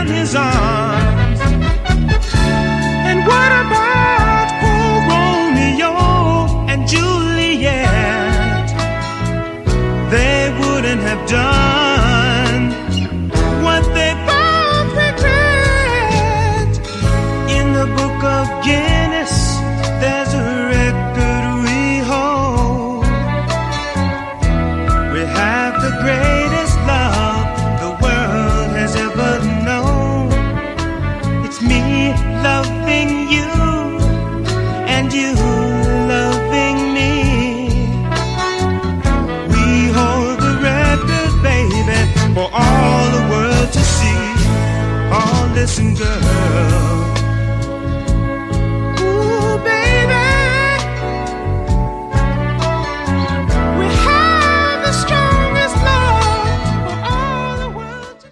his arms. And what about poor Romeo and Juliet? They wouldn't have done what they both regret. In the book of Guinness, there's a record we hold. We have the greatest love the world has ever known. It's me loving you and you loving me. We hold the record, baby, for all the world to see. Oh, listen, girl.